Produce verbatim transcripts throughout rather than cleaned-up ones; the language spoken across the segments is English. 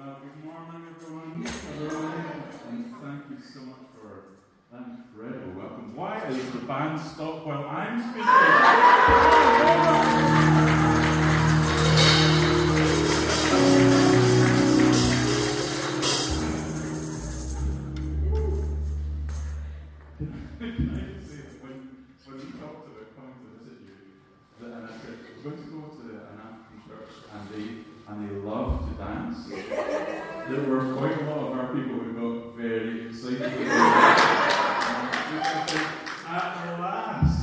Well, good morning, everyone. Hello, and thank you so much for that incredible welcome. Why is the band stopped while I'm Can I just say that when, when we talked about coming to visit you, that, and I said, we're going to go to an African church and they and they love to dance. There were quite a lot of our people who got very excited. At last,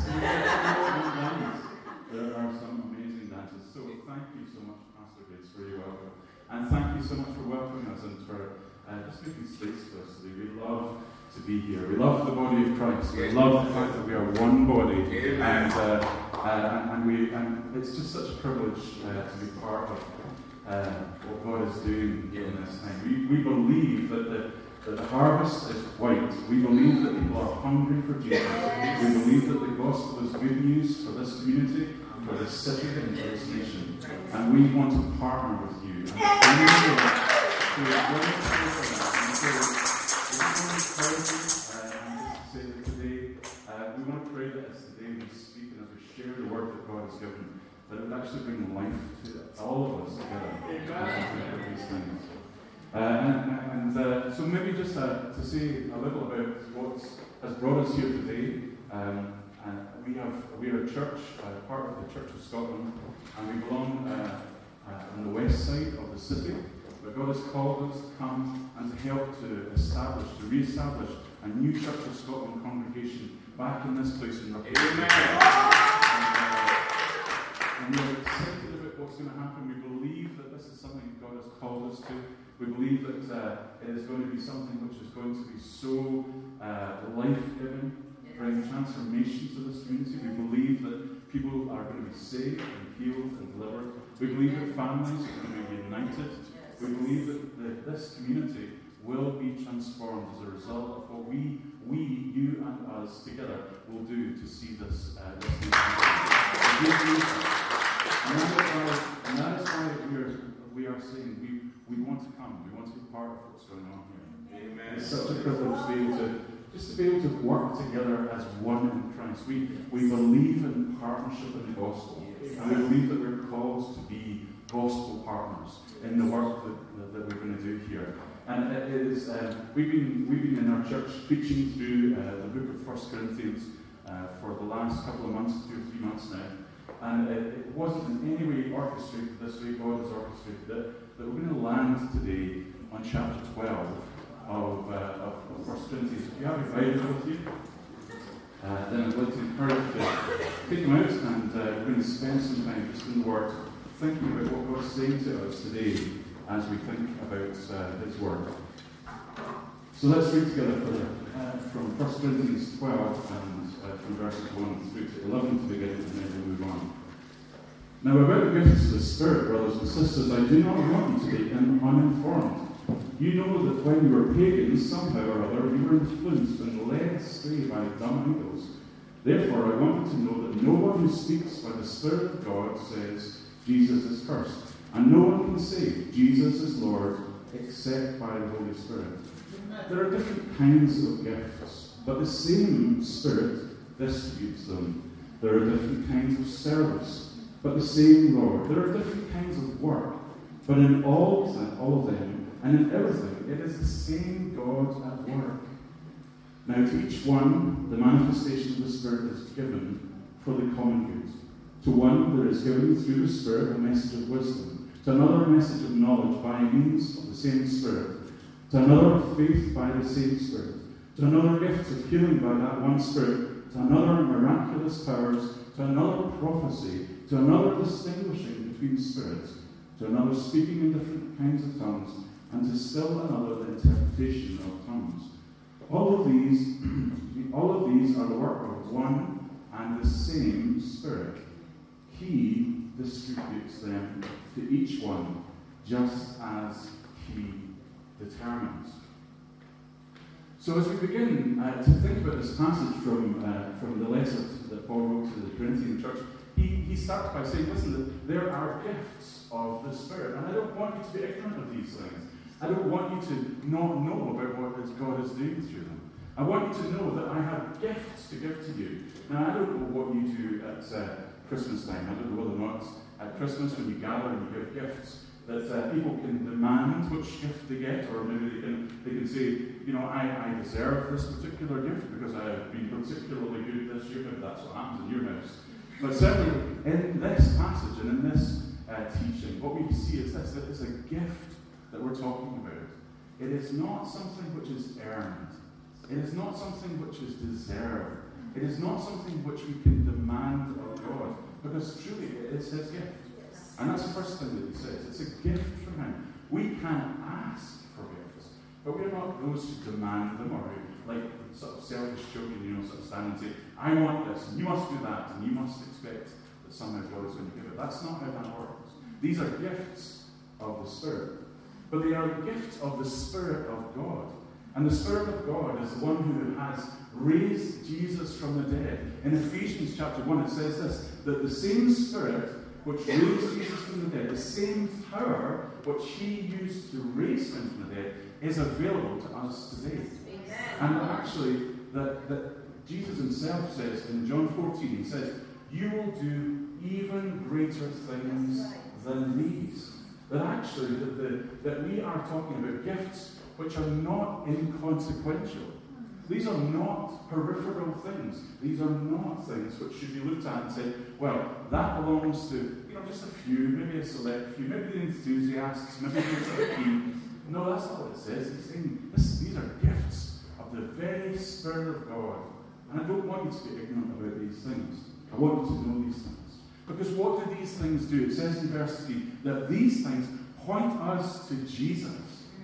there are some amazing dances. So thank you so much, Pastor Grace, for your welcome. And thank you so much for welcoming us and for uh, just making space for us today. We love to be here. We love the body of Christ. We love the fact that we are one body. And, uh, uh, and, we, and it's just such a privilege uh, to be part of Uh, what God is doing in this time. We, we believe that the, that the harvest is white. We believe that people are hungry for Jesus. We believe that the gospel is good news for this community, for this city, and for this nation. And we want to partner with you. And we want to pray for that. And so, we want to encourage you, uh, and just to say that today, uh, we want to pray that as today we speak and as we share the word that God has given, that it would actually bring life to all of us together. Amen. These things. Uh, and and uh, so maybe just uh, to say a little about what has brought us here today. Um, and we have we are a church, uh, part of the Church of Scotland, and we belong uh, uh, on the west side of the city. But God has called us to come and to help to establish, to re-establish a new Church of Scotland congregation back in this place in Rugby. And we're excited about what's going to happen. We believe that this is something that God has called us to. We believe that uh, it is going to be something which is going to be so uh, life-giving, bring transformation to this community. We believe that people are going to be saved and healed and delivered. We believe that families are going to be united. We believe that the, this community will be transformed as a result of what we, we, you and us together will do to see this, uh, this nation. And that is why, and that is why we, are, we are saying we, we want to come. We want to be part of what's going on here. Amen. It's such a privilege to be able to just to be able to work together as one in Christ. We we believe in partnership in the gospel, and we believe that we're called to be gospel partners in the work that, that, that we're going to do here. And it is um, we've been we've been in our church preaching through uh, the book of First Corinthians uh, for the last couple of months, two or three months now. And it, it wasn't in any way orchestrated this way. God has orchestrated it. That we're going to land today on chapter twelve of, uh, of, of First Corinthians. If you have your Bible with you, uh, then I'd like to encourage you to take them out, and uh, we're going to spend some time just in the Word, thinking about what God's saying to us today as we think about uh, His Word. So let's read together further uh, from First Corinthians twelve and uh, from verses one through to eleven to begin, and then we'll move on. Now, about the gifts of the Spirit, brothers and sisters, I do not want you to be uninformed. You know that when you were pagans, somehow or other, you were influenced and led astray by dumb idols. Therefore, I want you to know that no one who speaks by the Spirit of God says, Jesus is cursed. And no one can say, Jesus is Lord, except by the Holy Spirit. There are different kinds of gifts, but the same Spirit distributes them. There are different kinds of service, but the same Lord. There are different kinds of work, but in all of them, all of them and in everything, it is the same God at work. Now to each one, the manifestation of the Spirit is given for the common good. To one there is given through the Spirit a message of wisdom, to another a message of knowledge by means of the same Spirit, to another of faith by the same Spirit, to another gifts of healing by that one Spirit, to another miraculous powers, to another prophecy, to another distinguishing between spirits, to another speaking in different kinds of tongues, and to still another the interpretation of tongues. All of these, all of these are the work of one and the same Spirit. He distributes them to each one, just as He determines. So as we begin uh, to think about this passage from uh, from the letter that Paul wrote to the Corinthian church, he, he starts by saying, listen, that there are gifts of the Spirit, and I don't want you to be ignorant of these things. I don't want you to not know about what God is doing through them. I want you to know that I have gifts to give to you. Now, I don't know what you do at uh, Christmas time. I don't know whether or not at Christmas when you gather and you give gifts, that uh, people can demand which gift they get, or maybe they can they can say, you know, I, I deserve this particular gift because I have been particularly good this year. Maybe that's what happens in your house. But certainly in this passage and in this uh, teaching, what we see is this, that it's a gift that we're talking about. It is not something which is earned. It is not something which is deserved. It is not something which we can demand of God, because truly it is His gift. And that's the first thing that He says. It's a gift from Him. We can ask for gifts, but we're not those who demand them, or who, like sort of selfish children, you know, sort of stand and say, I want this, and you must do that, and you must expect that somehow God is going to give it. That's not how that works. These are gifts of the Spirit. But they are gifts of the Spirit of God. And the Spirit of God is the one who has raised Jesus from the dead. In Ephesians chapter one, it says this, that the same Spirit which raised Jesus from the dead, the same power which He used to raise Him from the dead, is available to us today. Amen. And actually, that, that Jesus Himself says in John fourteen, He says, you will do even greater things than these. That actually, that, the, that we are talking about gifts which are not inconsequential. These are not peripheral things. These are not things which should be looked at and said, well, that belongs to, you know, just a few, maybe a select few, maybe the enthusiasts, maybe those that are keen. No, that's not what it says. It's saying this, these are gifts of the very Spirit of God. And I don't want you to be ignorant about these things. I want you to know these things. Because what do these things do? It says in verse three that these things point us to Jesus.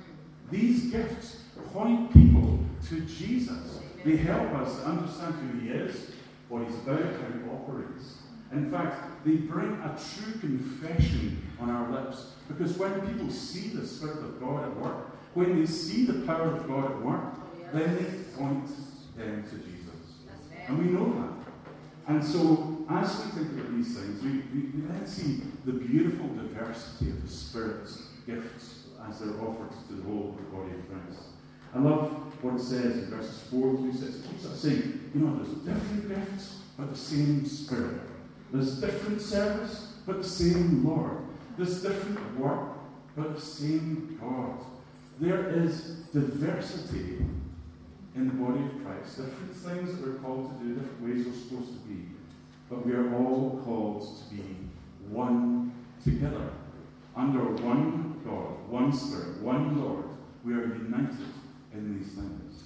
These gifts point people to Jesus. They help us to understand who He is, what He's about, how He operates. In fact, they bring a true confession on our lips. Because when people see the Spirit of God at work, when they see the power of God at work, then they point them to Jesus. And we know that. And so, as we think about these things, we, we, we then see the beautiful diversity of the Spirit's gifts as they're offered to the whole of the body of Christ. I love what it says in verses four through six. It keeps us saying, you know, there's different gifts, but the same Spirit. There's different service, but the same Lord. There's different work, but the same God. There is diversity in the body of Christ. Different things that we're called to do, different ways we're supposed to be. But we are all called to be one together. Under one God, one Spirit, one Lord. We are united in these things.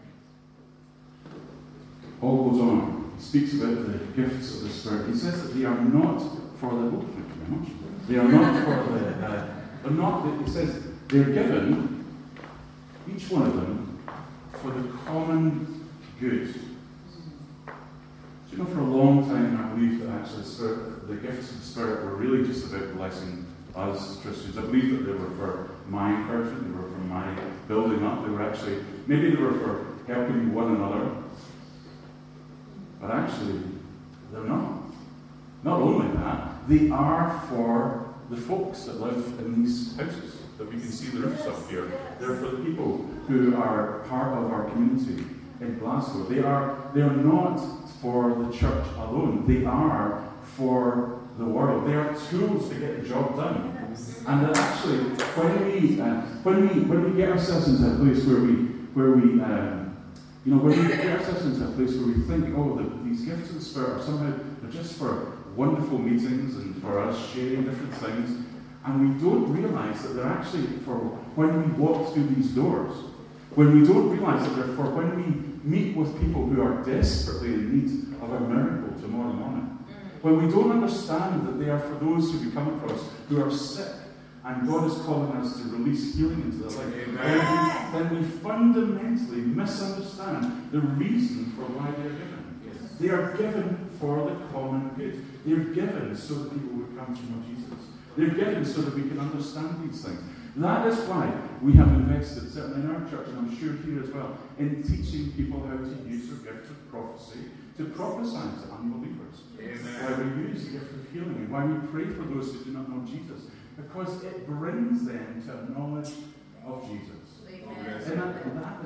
Paul goes on. He speaks about the gifts of the Spirit. He says that they are not for the, oh, thank you very much. They are not for the, uh, they're not, he says, they're given, each one of them, for the common good. Do you know, for a long time I believed that actually the, Spirit, the gifts of the Spirit were really just about blessing us as Christians. I believe that they were for my encouragement, they were for my building up, they were actually, maybe they were for helping one another, but actually, they're not. Not only that, they are for the folks that live in these houses, that we can see the roofs up here. They're for the people who are part of our community in Glasgow. They are, they are not for the church alone, they are for the world. They are tools to get the job done. And that actually, when we uh, when we when we get ourselves into a place where we where we um, you know when we get ourselves into a place where we think, oh, the, these gifts of the Spirit are somehow they're just for wonderful meetings and for us sharing different things, and we don't realise that they're actually for when we walk through these doors. When we don't realise that they're for when we meet with people who are desperately in need of a miracle tomorrow morning. When we don't understand that they are for those who we come across who are sick, and God is calling us to release healing into their life, then we, then we fundamentally misunderstand the reason for why they are given. Yes. They are given for the common good. They are given so that people would come to know Jesus. They are given so that we can understand these things. That is why we have invested, certainly in our church, and I'm sure here as well, in teaching people how to use their gift of prophecy to prophesy to unbelievers. Amen. Why we use the gift of healing and why we pray for those who do not know Jesus. Because it brings them to a knowledge of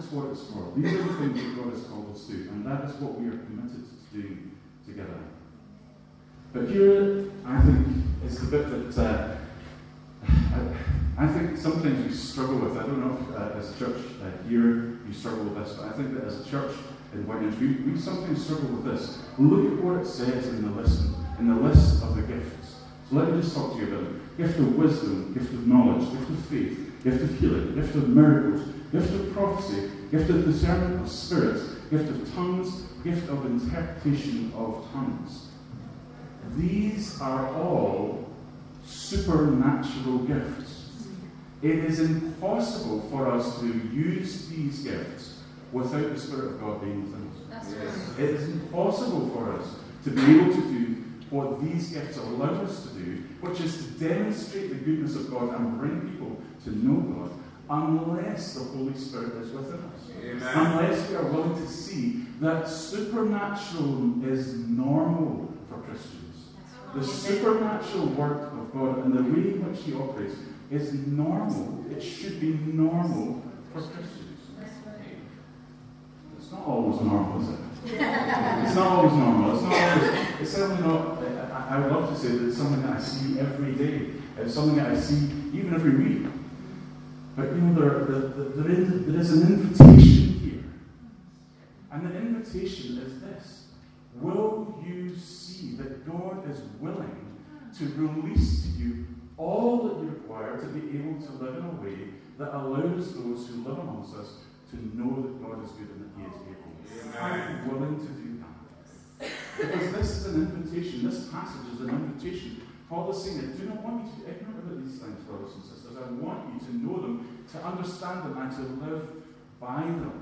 is what it's for. These are the things that God has called us to, and that is what we are committed to doing together. But here, I think, is the bit that uh, I, I think sometimes we struggle with. I don't know if uh, as a church uh, here you struggle with this, but I think that as a church in Whiteridge, we, we sometimes struggle with this. Look at what it says in the list, in the list of the gifts. So let me just talk to you about it. Gift of wisdom, gift of knowledge, gift of faith, gift of healing, gift of miracles, gift of prophecy, gift of discernment of spirits, gift of tongues, gift of interpretation of tongues. These are all supernatural gifts. It is impossible for us to use these gifts without the Spirit of God being within us. Yes. It is impossible for us to be able to do what these gifts allow us to do, which is to demonstrate the goodness of God and bring people to know God, unless the Holy Spirit is within us. Amen. Unless we are willing to see that supernatural is normal for Christians. The supernatural work of God and the way in which He operates is normal. It should be normal for Christians. It's not always normal, is it? It's not always normal. It's not always, it's certainly not, I, I would love to say that it's something that I see every day. It's something that I see even every week. But you know, there, there, there, is, there is an invitation here. And the invitation is this. Will you see that God is willing to release to you all that you require to be able to live in a way that allows those who live amongst us to know that God is good and that He is able? Are you willing to do that? Because this is an invitation. This passage is an invitation. Paul is saying, I do not want you to be ignorant about these things, brothers and sisters. I want you to know them, to understand them, and to live by them.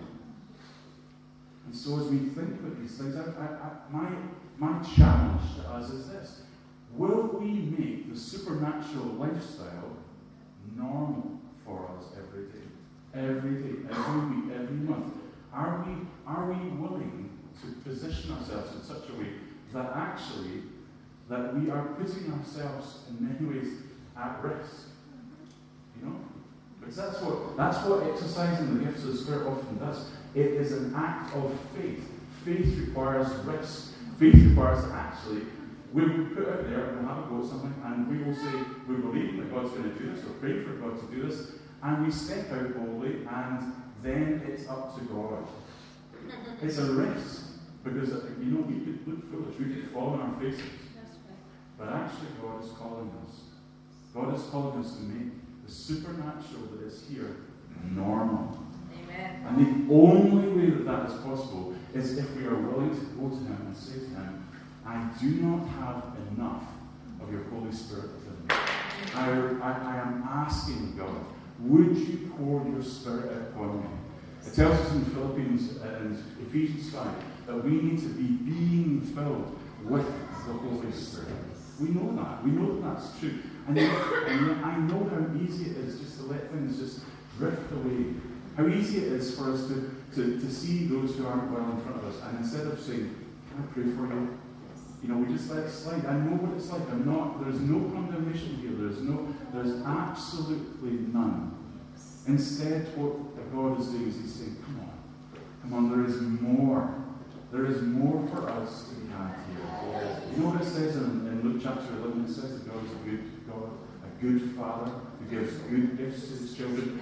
And so as we think about these things, I, I, I, my, my challenge to us is this. Will we make the supernatural lifestyle normal for us every day? Every day, every week, every month. Are we, are we willing to position ourselves in such a way that actually that we are putting ourselves in many ways at risk? You know? Because that's what that's what exercising the gifts of the Spirit often does. It is an act of faith. Faith requires risk. Faith requires actually we will put out there and we'll have a go at something, and we will say we believe that God's going to do this, or pray for God to do this, and we step out boldly, and then it's up to God. It's a risk, because you know we could look foolish, we could fall on our faces. But actually God is calling us. God is calling us to make the supernatural that is here normal. Amen. And the only way that that is possible is if we are willing to go to Him and say to Him, I do not have enough of your Holy Spirit within me. I, I, I am asking God, would you pour your Spirit out upon me? It tells us in Philippians and Ephesians five that we need to be being filled with the Holy Spirit. We know that. We know that that's true. And yet, and yet I know how easy it is just to let things just drift away. How easy it is for us to, to, to see those who aren't well in front of us, and instead of saying, can I pray for you? You know, we just let it slide. I know what it's like. I'm not, there's no condemnation here. There's no, there's absolutely none. Instead, what God is doing is He's saying, come on. Come on, there is more. There is more for us to be had here. You know what it says in, in Luke chapter eleven? It says that God is a good God, a good Father who gives good gifts to His children,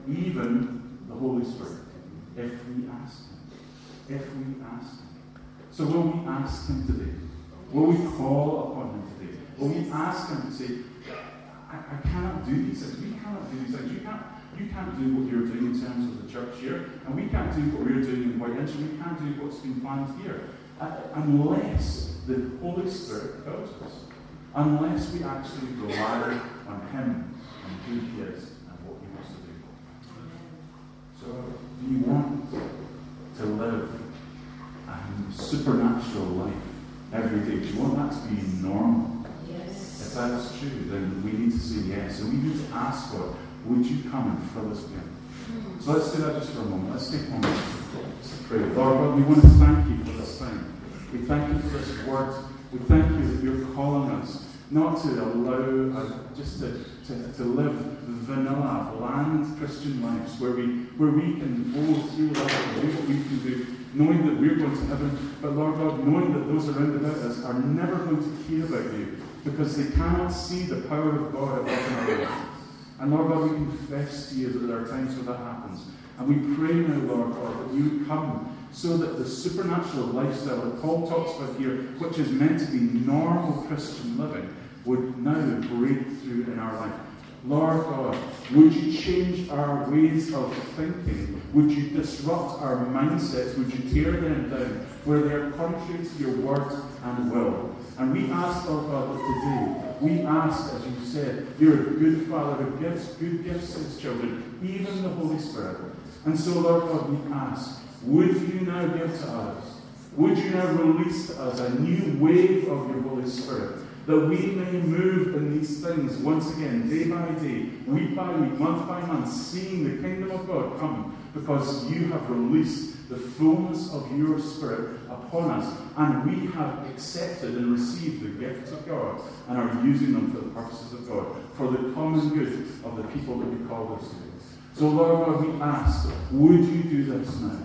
even the Holy Spirit, if we ask Him. If we ask Him. So will we ask Him today? Will we call upon Him today? Will we ask Him to say, I, I cannot do these things. We cannot do these things. You can't, you can't do what you're doing in terms of the church here, and we can't do what we're doing in Whiteridge, and we can't do what's been planned here, uh, unless the Holy Spirit fills us. Unless we actually rely on Him and who He is and what He wants to do. So, do you want to live a supernatural life every day? Do you want that to be normal? Yes. If that is true, then we need to say yes. And we need to ask God, would you come and fill us again? Mm-hmm. So let's do that just for a moment. Let's take one moment to pray. Lord God, we want to thank you for this time. We thank you for this word. We thank you that you're calling us not to allow us just to, to, to live vanilla, bland Christian lives where we where we can go through life and do what we can do, knowing that we're going to heaven, but Lord God, knowing that those around about us are never going to hear about you because they cannot see the power of God at work in our lives. And Lord God, we confess to you that there are times where that happens. And we pray now, Lord God, that you would come so that the supernatural lifestyle that Paul talks about here, which is meant to be normal Christian living, would now break through in our life. Lord God, would you change our ways of thinking? Would you disrupt our mindsets? Would you tear them down where they are contrary to your word and will? And we ask, Lord God, that today, we ask, as you said, you're a good Father who gives good gifts to his children, even the Holy Spirit. And so, Lord God, we ask, would you now give to us, would you now release to us a new wave of your Holy Spirit, that we may move in these things once again, day by day, week by week, month by month, seeing the kingdom of God come, because you have released the fullness of your Spirit upon us, and we have accepted and received the gifts of God, and are using them for the purposes of God, for the common good of the people that you called us to. So, Lord God, we ask, would you do this now?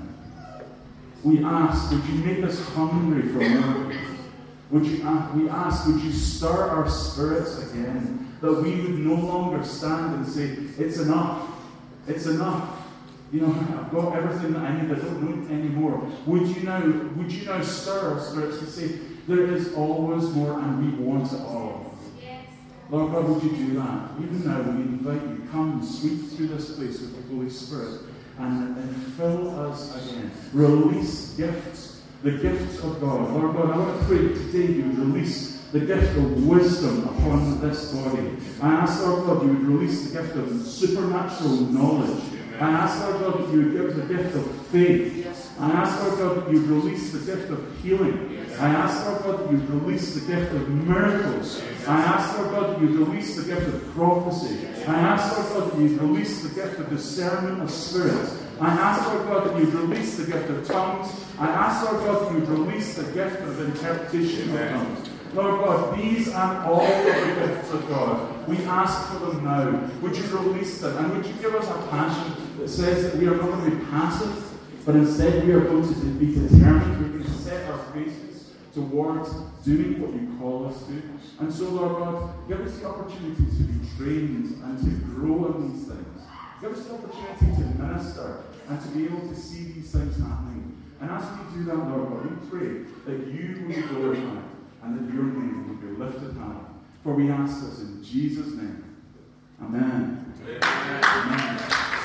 We ask, would you make us hungry for more? Would you, we ask, would you stir our spirits again, that we would no longer stand and say, it's enough, it's enough. You know, I've got everything that I need, I don't need any more. Would you now, would you now stir our spirits to say, there is always more and we want it all? Yes. Lord God, would you do that? Even now, we invite you, come sweep through this place with the Holy Spirit and, and fill us again. Release gifts, the gifts of God. Lord God, I want to pray today you would release the gift of wisdom upon this body. I ask, Lord God, you would release the gift of supernatural knowledge. I ask, Lord God, that you would give the gift of faith. I ask, Lord God, that you would release the gift of healing. I ask, Lord God, that you would release the gift of miracles. I ask, Lord God, that you would release the gift of prophecy. I ask, Lord God, that you would release the gift of discernment of spirits. I ask, Lord God, that you would release the gift of tongues. I ask, Lord God, that you would release the gift of interpretation of tongues. Lord God, these and all of the gifts of God, we ask for them now. Would you release them? And would you give us a passion that says that we are not going to be passive, but instead we are going to be determined. We're going to set our faces towards doing what you call us to. And so, Lord God, give us the opportunity to be trained and to grow in these things. Give us the opportunity to minister and to be able to see these things happening. And as we do that, Lord God, we pray that you will be glorified and that your name will be lifted high. For we ask this in Jesus' name. Amen. Amen. Amen.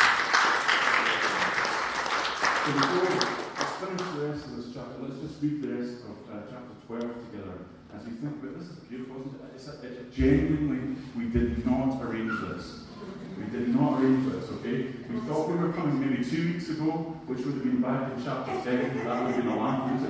So before let's finish the rest of this chapter, let's just read the rest of uh, chapter twelve together as we think about this. Is beautiful, isn't it? It's a, it, genuinely, we did not arrange this. We did not arrange this, okay? We thought we were coming maybe two weeks ago, which would have been back in chapter seven. That would have been a laugh, music,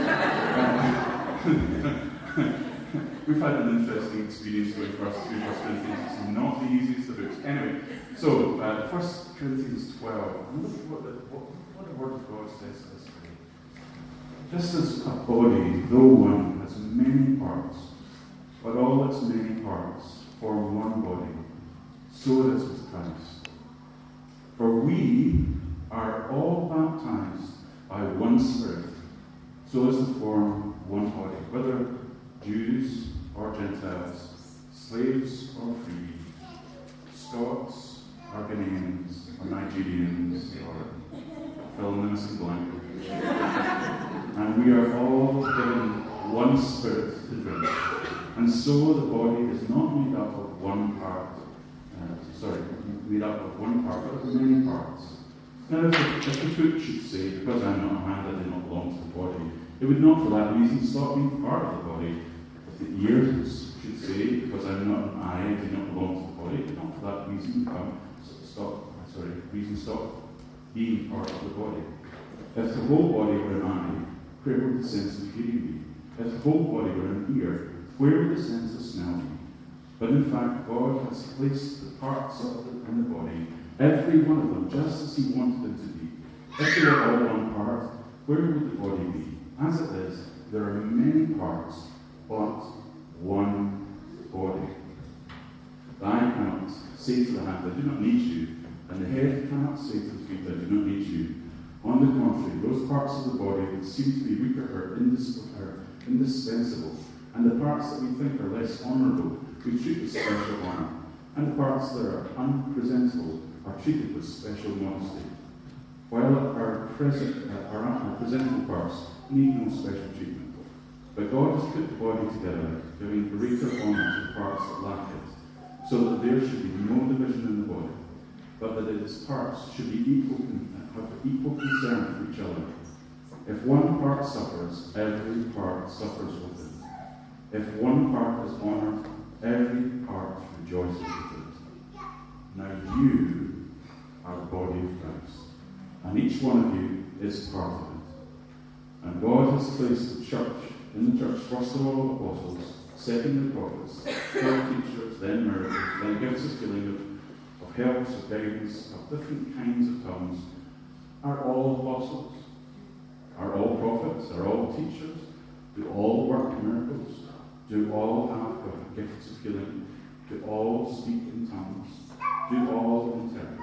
guys. We've had an interesting experience going first through First Corinthians. It's not the easiest of books. Anyway, so uh, First Corinthians twelve. And look at what the, what, what the Word of God says this way. Just as a body, though one, has many parts, but all its many parts form one body, so it is with Christ. For we are all baptized by one Spirit, so as to form one body, whether Jews or Gentiles, slaves or free, Scots or Ghanaians or Nigerians, or fill in the missing blank. And we are all given one Spirit to drink. And so the body is not made up of one part, uh, sorry, made up of one part, but of many parts. Now, if the, if the foot should say, because I'm not a hand, I do not belong to the body, it would not for that reason stop being part of the body. If the ears should say, because I'm not an eye, I do not belong to the body, it would not for that reason become, stop, sorry, reason stop being part of the body. If the whole body were an eye, where would the sense of hearing be? If the whole body were an ear, where would the sense of smell be? But in fact, God has placed the parts of it in the body, every one of them, just as He wanted them to be. If they were all one part, where would the body be? As it is, there are many parts, but one body. The eye cannot say to the hand, I do not need you, and the head cannot say to the feet, I do not need you. On the contrary, those parts of the body that seem to be weaker are indispensable, and the parts that we think are less honourable we treat with special honour, and the parts that are unpresentable are treated with special modesty, while our, present, uh, our, our presentable parts need no special treatment. But God has put the body together, giving greater honour to the parts that lack it, so that there should be no division in the body, but that its parts should be equal, have equal concern for each other. If one part suffers, every part suffers with it. If one part is honoured, every part rejoices with it. Now you are the body of Christ, and each one of you is part of it. And God has placed the church, in the church, first of all apostles, second the prophets, third teachers, then miracles, then gifts of healing, of, of helps, of guidance, of different kinds of tongues. Are all apostles? Are all prophets? Are all teachers? Do all work miracles? Do all have gifts of healing? Do all speak in tongues? Do all interpret?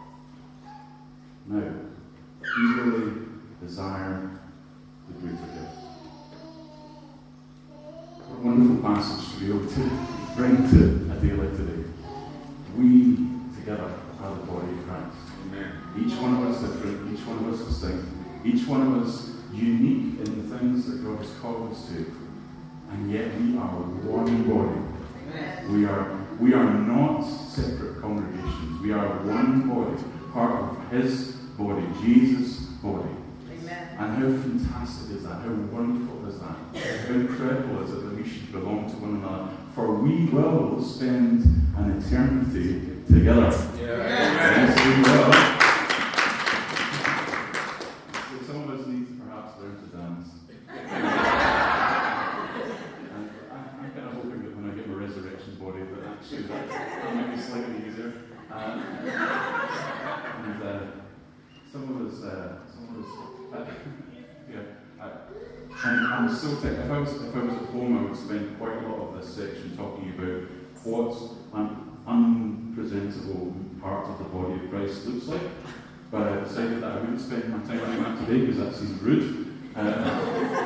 Now, eagerly desire the greater gift. What a wonderful passage to be able to bring to a day like today. We together are the body of Christ. Amen. Each one of us different, each one of us distinct, each one of us unique in the things that God has called us to, and yet we are one body. Amen. We are we are not separate congregations. We are one body, part of His body, Jesus' body. Amen. And how fantastic is that? How wonderful is that? How incredible is it that we should belong to one another? For we will spend an eternity together. Yeah. Yes, we will. So some of us need to perhaps learn to dance. And I, I'm kind of hoping that when I get my resurrection body, that actually that, that might be slightly easier. Uh, and uh, some of us, uh, some of us, uh, yeah. I, I'm, I'm so t- if I was if I was at home, I would spend quite a lot of this section talking about what an unpresentable part of the body of Christ looks like. But I decided that I wouldn't spend my time doing that today because that seems rude. Uh,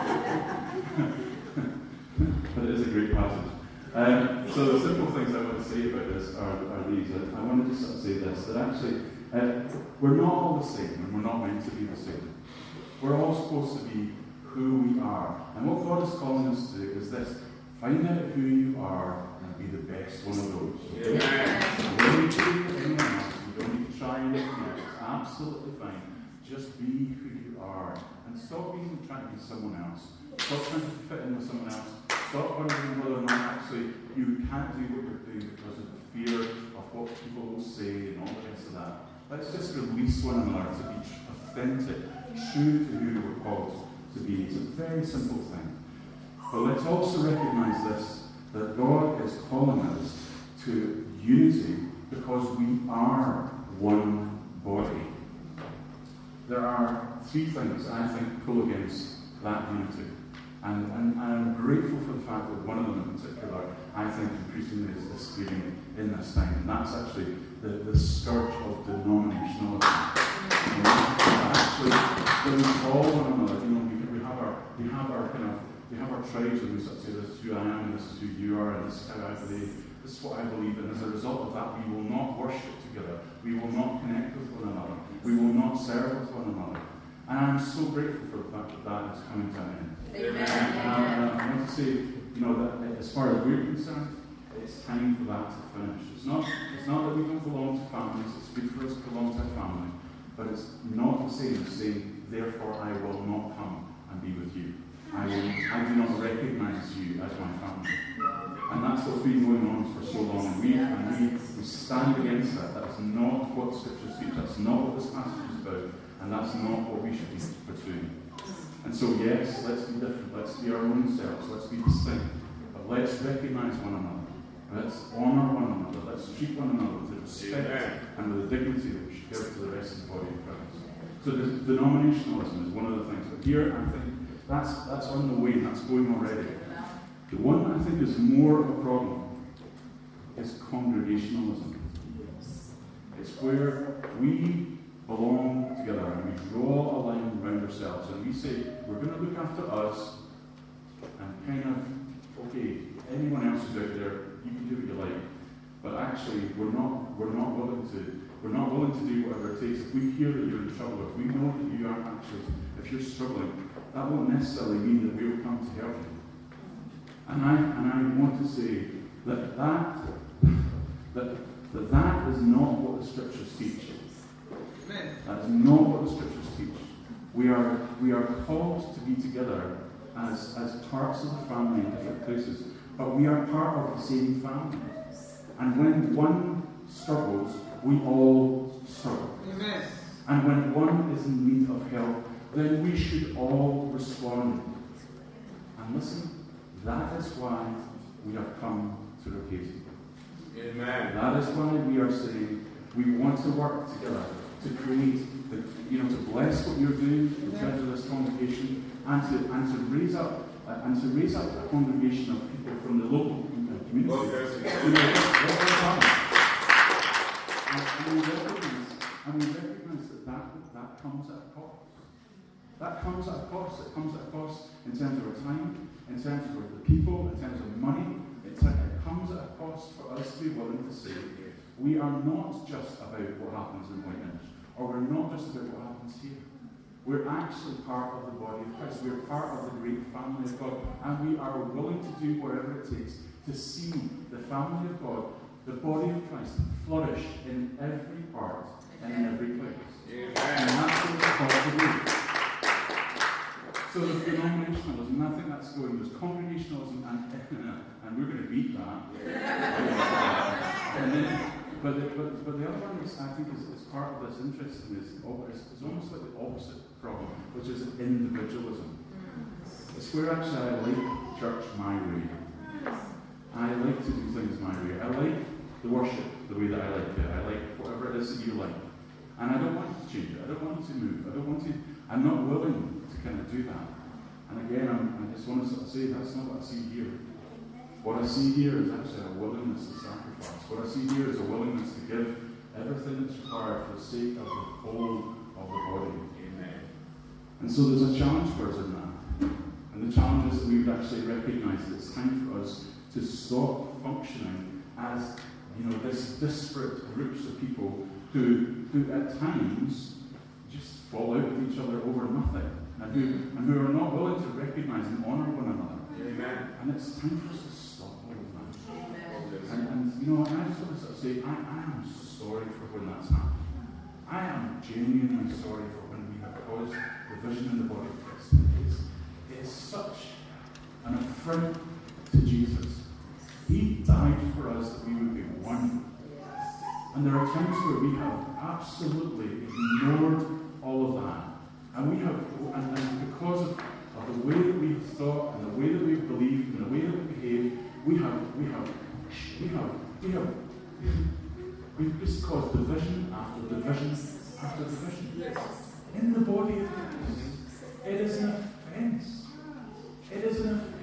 but it is a great passage. Um, so the simple things I want to say about this are, are these. I, I wanted to sort of say this, that actually uh, we're not all the same, and we're not meant to be the same. We're all supposed to be who we are. And what God is calling us to do is this: find out who you are and be the best one of those. Okay? Yeah. You don't need to be anyone else. You don't need to try anything else. It's absolutely fine. Just be who you are. And stop being trying to be someone else. Stop trying to fit in with someone else. Stop wondering whether or not actually you can't do what you're doing because of the fear of what people will say and all the rest of that. Let's just release one another to be authentic, true to who we're called to be. It's a very simple thing. But let's also recognize this, that God is calling us to unity because we are one body. There are three things I think pull against that unity. And, and, and I'm grateful for the fact that one of them in particular, I think increasingly is disappearing in this time. And that's actually the, the scourge of denominationalism. You know, actually, when we call one another, you know, we, we have our we have our kind of we have our tribes and we sort of say, this is who I am, and this is who you are, and this is how I believe, this is what I believe, and as a result of that, we will not worship together, we will not connect with one another, we will not serve with one another. And I'm so grateful for the fact that that is coming to an end. Amen. And I, and I want to say, you know, that as far as we're concerned, it's time for that to finish. It's not, it's not that we don't belong to families, it's good for us to belong to a family, but it's not the same as saying, therefore I will not come and be with you. I, will, I do not recognize you as my family. And that's what's been going on for so long. And we, and we, we stand against that. That's not what Scripture teaches. That's not what this passage is about. And that's not what we should be pursuing. And so, yes, let's be different. Let's be our own selves. Let's be distinct. But let's recognize one another. Let's honour one another. Let's treat one another with respect and with the dignity that we should give to the rest of the body of Christ. So the denominationalism is one of the things. But here, I think that's that's on the way, and that's going already. The one that I think is more of a problem is congregationalism. It's where we belong together and we draw a line around ourselves and we say, we're going to look after us and kind of, okay, anyone else who's out there, you can do what you like. But actually, we're not, we're not willing to, we're not willing to do whatever it takes. If we hear that you're in trouble, if we know that you are actually, if you're struggling, that won't necessarily mean that we'll come to help you. And I, and I want to say that that, that, that, that is not what the Scriptures teach. Amen. That is not what the Scriptures teach. We are, we are called to be together as, as parts of the family in different places, but we are part of the same family. And when one struggles, we all struggle. Amen. And when one is in need of help, then we should all respond. And listen, that is why we have come to Rocasia. Amen. That is why we are saying we want to work together to create, the, you know, to bless what you're doing in terms of this congregation, and to and to raise up uh, and to raise up a congregation of people from the local uh, community. Oh, yes. You know, that's what we're and, and we recognize, and we recognize that, that that comes at a cost. That comes at a cost. It comes at a cost in terms of our time, in terms of the people, in terms of money. It, it comes at a cost for us to be willing to say, we are not just about what happens in Whitehenge, or we're not just about what happens here. We're actually part of the body of Christ. We're part of the great family of God, and we are willing to do whatever it takes to see the family of God, the body of Christ, flourish in every part and in every place. Amen. And that's what we're called to do. So there's denominationalism, and I think that's going. There's congregationalism, and, and we're going to beat that. and then, but, the, but, but the other one is, I think, is, is part of this interesting, is, is, is almost like the opposite problem, which is individualism. It's where actually I like church my way. I like to do things my way. I like the worship the way that I like it. I like whatever it is that you like. And I don't want to change it. I don't want to move. I don't want to, I'm not willing to kind of do that. And again, I'm, I just want to sort of say that's not what I see here. What I see here is actually a willingness to sacrifice. What I see here is a willingness to give everything that's required for the sake of the whole of the body. Amen. And so there's a challenge for us in that. And the challenge is that we would actually recognise that it's time for us to stop functioning as, you know, this disparate groups of people who, who at times just fall out with each other over nothing, and who, and who are not willing to recognise and honour one another. Amen. And it's time for us to stop all of that. Amen. And, and you know, and I just want to sort of say, I, I am sorry for when that's happened. I am genuinely sorry for when we have caused division in the body of Christ. It is, it is such an affront to Jesus. He died for us that we would be one. And there are times where we have absolutely ignored all of that. And we have, and, and because of, of the way that we've thought, and the way that we've believed, and the way that we behave, we have, we have, we have, we have, we've just caused division after division after division. Yes. In the body of Christ. It is an offence. It is an offence.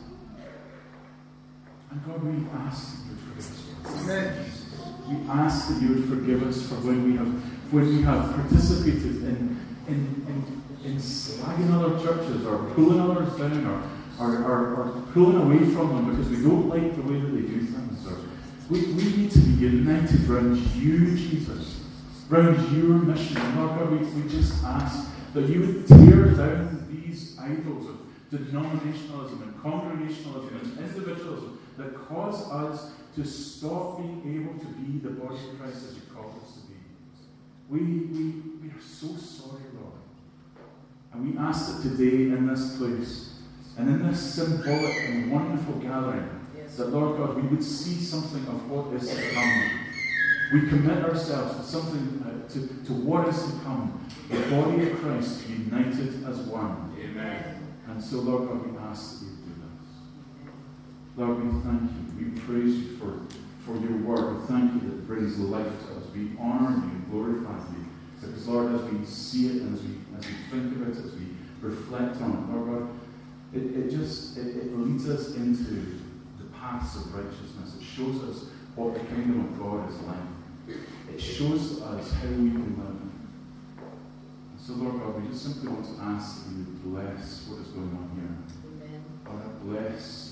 And God, we ask that you would forgive us. Amen. We ask that you would forgive us for when we have when we have participated in in, in, in slagging other churches, or pulling others down, or, or, or, or pulling away from them because we don't like the way that they do things. Or we, we need to be united around you, Jesus, around your mission. And Lord God, we, we just ask that you would tear down these idols of denominationalism and congregationalism and individualism that cause us to stop being able to be the body of Christ as you called us to be. We, we, we are so sorry, Lord. And we ask that today in this place, and in this symbolic and wonderful gathering, yes, that, Lord God, we would see something of what is to come. We commit ourselves to something, uh, to, to what is to come. The body of Christ united as one. Amen. And so, Lord God, we ask that you do this. Lord, we thank you. We praise you for, for your word. We thank you that it brings life to us. We honour you and glorify you. Because, Lord, as we see it and as we as we think about it, as we reflect on it, Lord God, it, it just it, it leads us into the paths of righteousness. It shows us what the kingdom of God is like. It shows us how we can live. And so, Lord God, we just simply want to ask that you would bless what is going on here. Amen. Lord, bless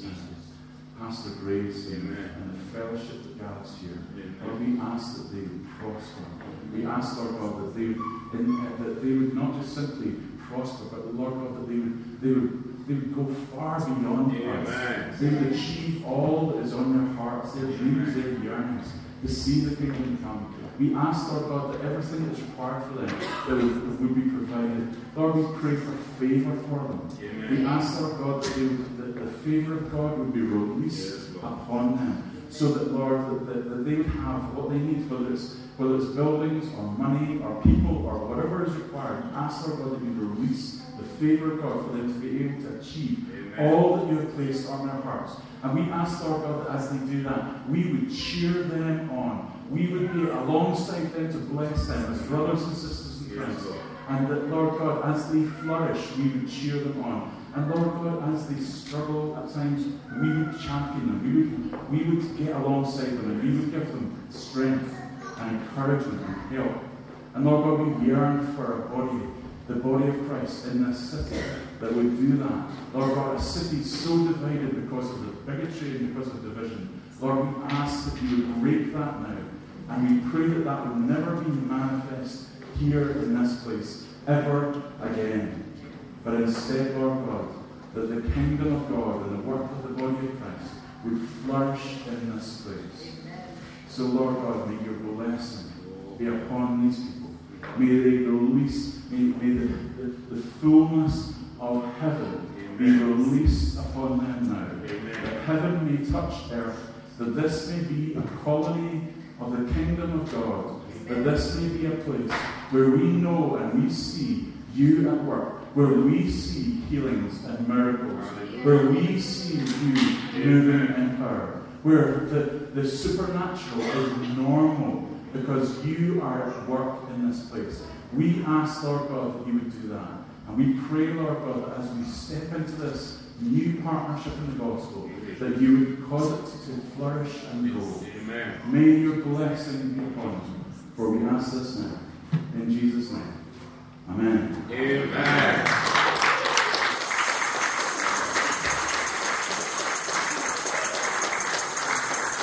Pastor Grace and, and the fellowship that gathers here. Amen. Lord, we ask that they would prosper. We ask, Lord God, that they, in, uh, that they would not just simply prosper, but Lord God, that they would, they would, they would go far beyond us. Amen. They would achieve all that is on their hearts, their dreams, their yearnings, to see the kingdom come. We ask, Lord God, that everything that is required for them that would, would be provided. Lord, we pray for favour for them. Amen. We ask, Lord God, that, they would, that the favour of God would be released Yes, upon them, so that, Lord, that, that, that they would have what they need, whether it's, whether it's buildings or money or people or whatever is required. We ask, Lord God, that you release the favour of God for them to be able to achieve Amen. all that you have placed on their hearts. And we ask, Lord God, that as they do that, we would cheer them on. We would be alongside them to bless them as brothers and sisters in Christ. Yes, Lord. And that, Lord God, as they flourish, we would cheer them on. And Lord God, as they struggle at times, we would champion them. We would, we would get alongside them and we would give them strength and encouragement and help. And Lord God, we yearn for a body, the body of Christ in this city that would do that. Lord God, a city so divided because of the bigotry and because of division. Lord, we ask that you would break that now. And we pray that that would never be manifest here in this place ever again. But instead, Lord God, that the kingdom of God and the work of the body of Christ would flourish in this place. So, Lord God, may your blessing be upon these people. May they release, may, may the, the, the fullness of heaven be released upon them now. Amen. That heaven may touch earth, that this may be a colony of the kingdom of God, that this may be a place where we know and we see you at work, where we see healings and miracles, where we see you moving in power, where the, the supernatural is normal because you are at work in this place. We ask, Lord God, that you would do that. And we pray, Lord God, that as we step into this new partnership in the gospel, that you would cause it to flourish and grow. Amen. May your blessing be upon us. For we ask this now, in Jesus' name. Amen.